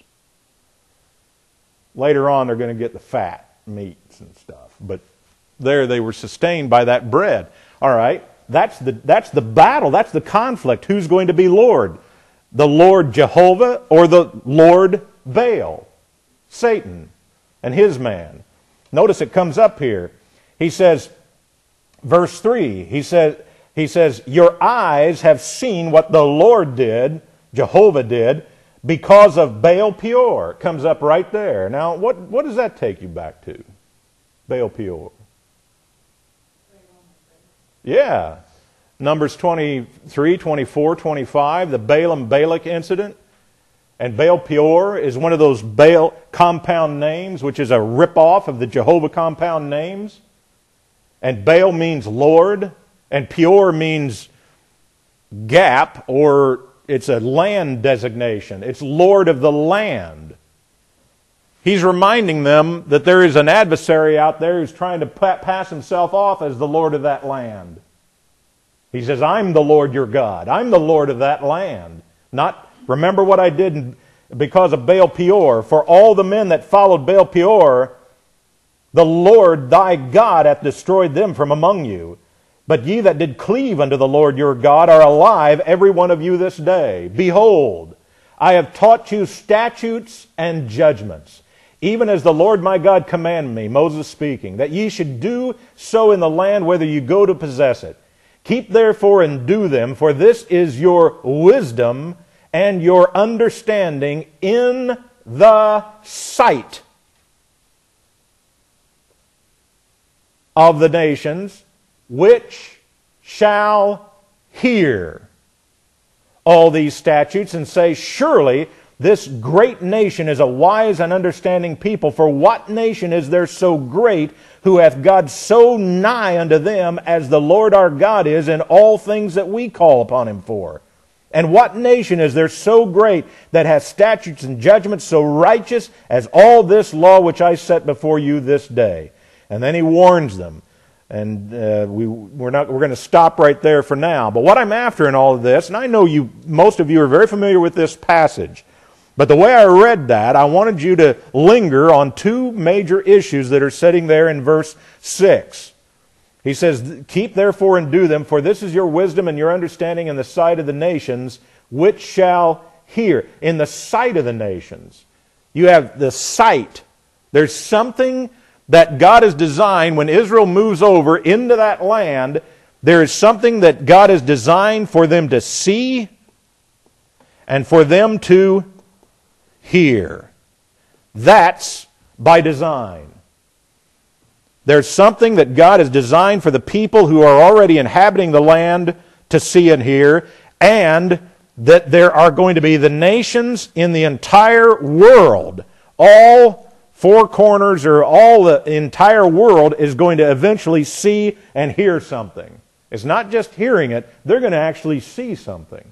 Later on, they're going to get the fat meats and stuff. But there they were sustained by that bread. All right, that's the, that's the battle. That's the conflict. Who's going to be Lord? The Lord Jehovah or the Lord Baal? Satan and his man. Notice it comes up here. He says, verse three, he says, he says, your eyes have seen what the Lord did, Jehovah did, because of Baal Peor. It comes up right there. Now, what, what does that take you back to? Baal Peor. Yeah. Numbers twenty-three, twenty-four, twenty-five, the Balaam-Balak incident. And Baal Peor is one of those Baal compound names, which is a ripoff of the Jehovah compound names. And Baal means Lord, and Peor means gap, or it's a land designation. It's Lord of the land. He's reminding them that there is an adversary out there who's trying to pass himself off as the Lord of that land. He says, I'm the Lord your God. I'm the Lord of that land. Not, remember what I did because of Baal Peor. For all the men that followed Baal Peor, the Lord thy God hath destroyed them from among you. But ye that did cleave unto the Lord your God are alive, every one of you this day. Behold, I have taught you statutes and judgments, even as the Lord my God commanded me, Moses speaking, that ye should do so in the land whither you go to possess it. Keep therefore and do them, for this is your wisdom and your understanding in the sight of the nations, which shall hear all these statutes and say, surely this great nation is a wise and understanding people. For what nation is there so great, who hath God so nigh unto them as the Lord our God is in all things that we call upon Him for? And what nation is there so great that hath statutes and judgments so righteous as all this law which I set before you this day? And then he warns them. And uh, we, we're not, we're going to stop right there for now. But what I'm after in all of this, and I know you, most of you are very familiar with this passage, but the way I read that, I wanted you to linger on two major issues that are sitting there in verse six. He says, keep therefore and do them, for this is your wisdom and your understanding in the sight of the nations, which shall hear. In the sight of the nations. You have the sight. There's something that God has designed when Israel moves over into that land. There is something that God has designed for them to see and for them to hear. That's by design. There's something that God has designed for the people who are already inhabiting the land to see and hear, and that there are going to be the nations in the entire world, all four corners or all the entire world is going to eventually see and hear something. It's not just hearing it, they're going to actually see something.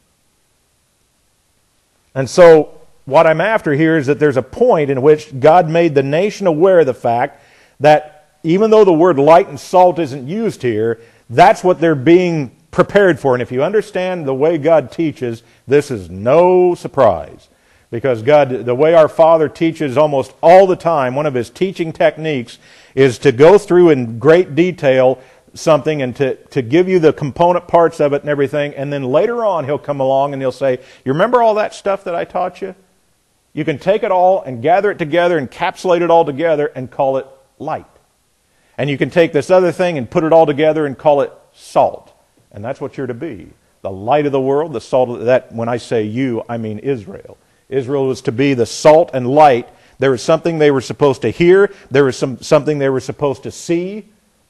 And so what I'm after here is that there's a point in which God made the nation aware of the fact that even though the word light and salt isn't used here, that's what they're being prepared for. And if you understand the way God teaches, this is no surprise. Because God, the way our Father teaches almost all the time, one of His teaching techniques is to go through in great detail something and to, to give you the component parts of it and everything, and then later on He'll come along and He'll say, you remember all that stuff that I taught you? You can take it all and gather it together, encapsulate it all together and call it light. And you can take this other thing and put it all together and call it salt. And that's what you're to be. The light of the world, the salt of that. When I say you, I mean Israel. Israel was to be the salt and light. There was something they were supposed to hear. There was some, something they were supposed to see.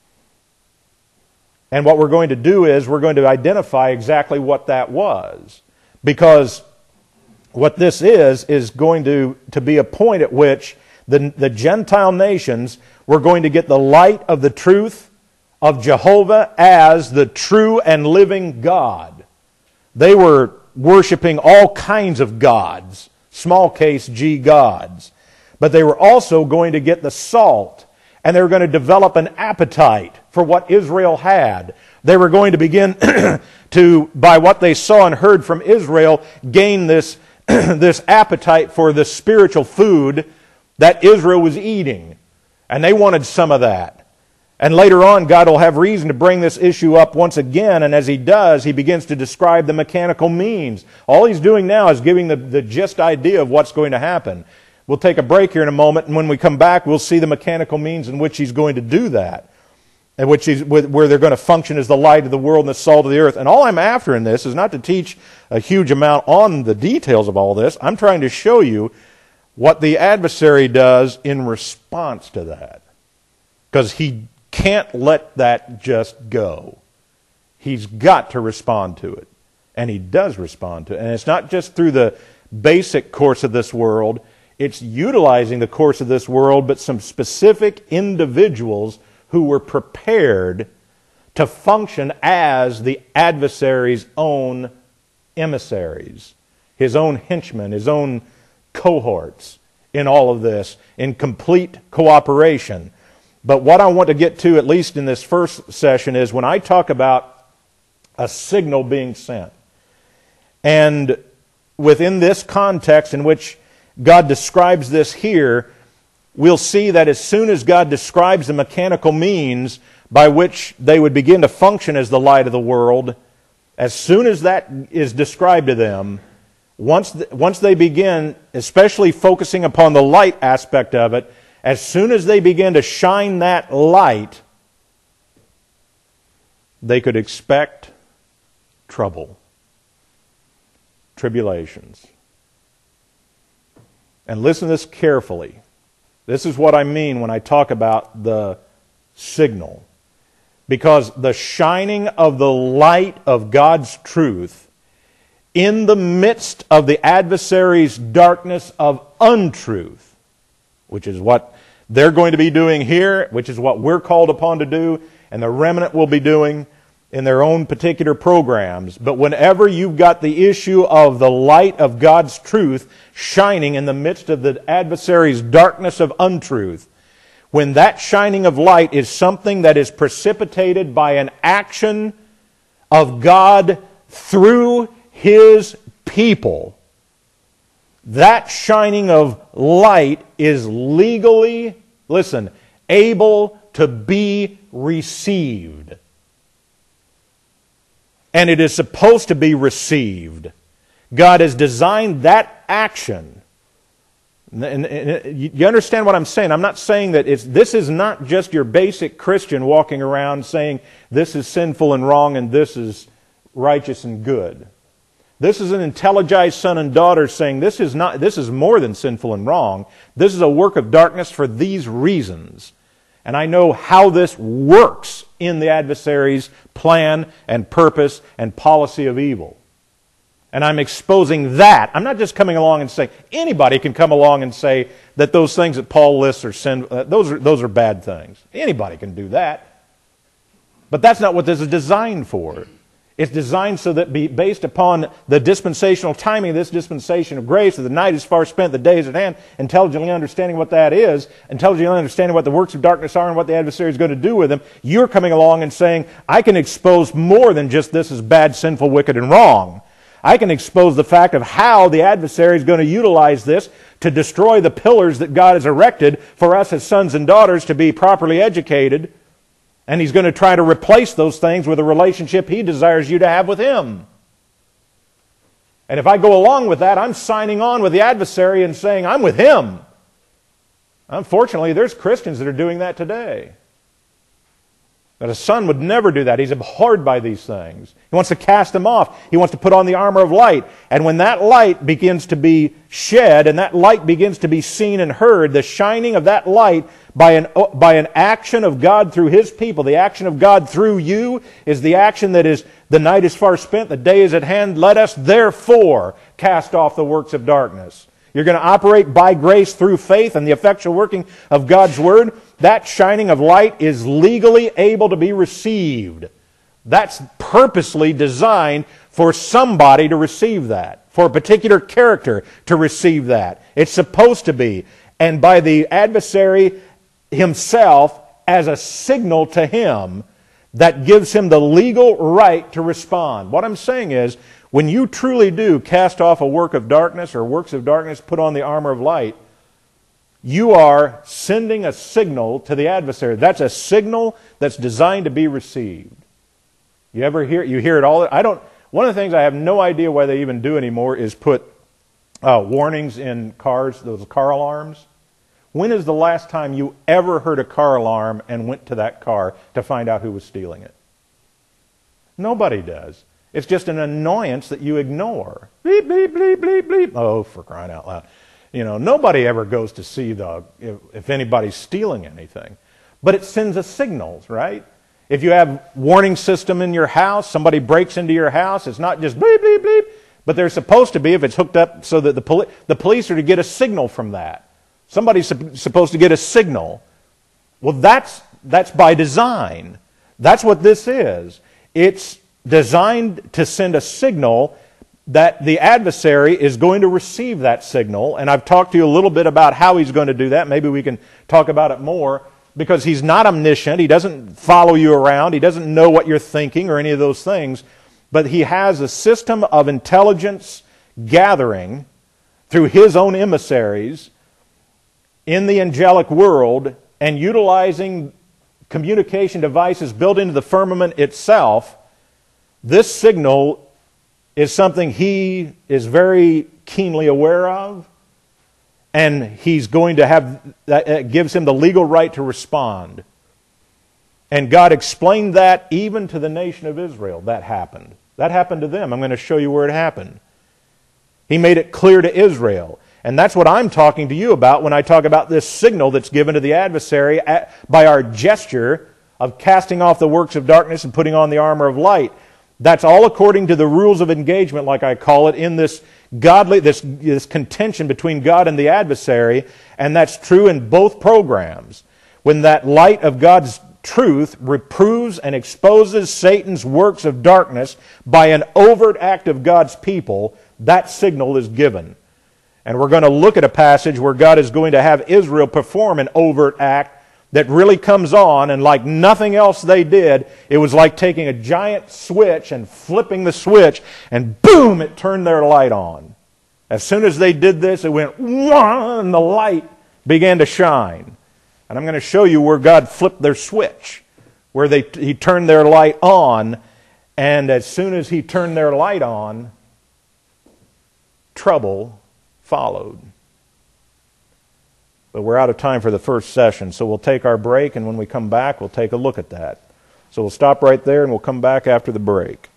And what we're going to do is we're going to identify exactly what that was. Because what this is, is going to, to be a point at which the, the Gentile nations were going to get the light of the truth of Jehovah as the true and living God. They were worshiping all kinds of gods, small case G gods. But they were also going to get the salt, and they were going to develop an appetite for what Israel had. They were going to begin to, by what they saw and heard from Israel, gain this, this appetite for the spiritual food that Israel was eating. And they wanted some of that. And later on, God will have reason to bring this issue up once again, and as He does, He begins to describe the mechanical means. All He's doing now is giving the, the gist idea of what's going to happen. We'll take a break here in a moment, and when we come back, we'll see the mechanical means in which He's going to do that, and which he's, where they're going to function as the light of the world and the salt of the earth. And all I'm after in this is not to teach a huge amount on the details of all this. I'm trying to show you what the adversary does in response to that. Because he can't let that just go. He's got to respond to it. And he does respond to it. And it's not just through the basic course of this world. It's utilizing the course of this world, but some specific individuals who were prepared to function as the adversary's own emissaries, his own henchmen, his own cohorts in all of this, in complete cooperation. But what I want to get to, at least in this first session, is when I talk about a signal being sent. And within this context in which God describes this here, we'll see that as soon as God describes the mechanical means by which they would begin to function as the light of the world, as soon as that is described to them, once, the, once they begin, especially focusing upon the light aspect of it, as soon as they begin to shine that light, they could expect trouble, tribulations. And listen to this carefully. This is what I mean when I talk about the signal. Because the shining of the light of God's truth in the midst of the adversary's darkness of untruth, which is what they're going to be doing here, which is what we're called upon to do, and the remnant will be doing in their own particular programs. But whenever you've got the issue of the light of God's truth shining in the midst of the adversary's darkness of untruth, when that shining of light is something that is precipitated by an action of God through His people, that shining of light is legally, listen, able to be received. And it is supposed to be received. God has designed that action. And, and, and you understand what I'm saying? I'm not saying that it's, this is not just your basic Christian walking around saying this is sinful and wrong and this is righteous and good. This is an intelligized son and daughter saying this is not, this is more than sinful and wrong. This is a work of darkness for these reasons. And I know how this works in the adversary's plan and purpose and policy of evil. And I'm exposing that. I'm not just coming along and saying, anybody can come along and say that those things that Paul lists are sin, uh, those are, those are bad things. Anybody can do that. But that's not what this is designed for. It's designed so that be based upon the dispensational timing of this dispensation of grace, that the night is far spent, the day is at hand, intelligently understanding what that is, intelligently understanding what the works of darkness are and what the adversary is going to do with them. You're coming along and saying, I can expose more than just this is bad, sinful, wicked, and wrong. I can expose the fact of how the adversary is going to utilize this to destroy the pillars that God has erected for us as sons and daughters to be properly educated. And he's going to try to replace those things with a relationship he desires you to have with him. And if I go along with that, I'm signing on with the adversary and saying, I'm with him. Unfortunately, there's Christians that are doing that today. But a son would never do that. He's abhorred by these things. He wants to cast them off. He wants to put on the armor of light. And when that light begins to be shed and that light begins to be seen and heard, the shining of that light by an, by an action of God through His people, the action of God through you is the action that is, the night is far spent, the day is at hand. Let us therefore cast off the works of darkness. You're going to operate by grace through faith and the effectual working of God's Word. That shining of light is legally able to be received. That's purposely designed for somebody to receive that, for a particular character to receive that. It's supposed to be. And by the adversary himself as a signal to him that gives him the legal right to respond. What I'm saying is, when you truly do cast off a work of darkness or works of darkness, put on the armor of light, you are sending a signal to the adversary. That's a signal that's designed to be received. You ever hear you hear it all? I don't. One of the things I have no idea why they even do anymore is put uh, warnings in cars, those car alarms. When is the last time you ever heard a car alarm and went to that car to find out who was stealing it? Nobody does. It's just an annoyance that you ignore. Bleep, bleep, bleep, bleep, bleep. Oh, for crying out loud. You know, nobody ever goes to see the if, if anybody's stealing anything. But it sends us signals, right? If you have warning system in your house, somebody breaks into your house, it's not just bleep, bleep, bleep, but they're supposed to be, if it's hooked up so that the, poli- the police are to get a signal from that. Somebody's su- supposed to get a signal. Well, that's that's by design. That's what this is. It's designed to send a signal that the adversary is going to receive that signal. And I've talked to you a little bit about how he's going to do that. Maybe we can talk about it more, because he's not omniscient. He doesn't follow you around. He doesn't know what you're thinking or any of those things. But he has a system of intelligence gathering through his own emissaries in the angelic world and utilizing communication devices built into the firmament itself. This signal is something he is very keenly aware of, and he's going to have, that gives him the legal right to respond. And God explained that even to the nation of Israel. That happened. That happened to them. I'm going to show you where it happened. He made it clear to Israel. And that's what I'm talking to you about when I talk about this signal that's given to the adversary by our gesture of casting off the works of darkness and putting on the armor of light. That's all according to the rules of engagement, like I call it, in this godly, this, this contention between God and the adversary, and that's true in both programs. When that light of God's truth reproves and exposes Satan's works of darkness by an overt act of God's people, that signal is given. And we're going to look at a passage where God is going to have Israel perform an overt act that really comes on, and like nothing else they did, it was like taking a giant switch and flipping the switch, and boom, it turned their light on. As soon as they did this, it went, wah, and the light began to shine. And I'm going to show you where God flipped their switch, where they He turned their light on, and as soon as He turned their light on, trouble followed. But we're out of time for the first session, so we'll take our break, and when we come back, we'll take a look at that. So we'll stop right there, and we'll come back after the break.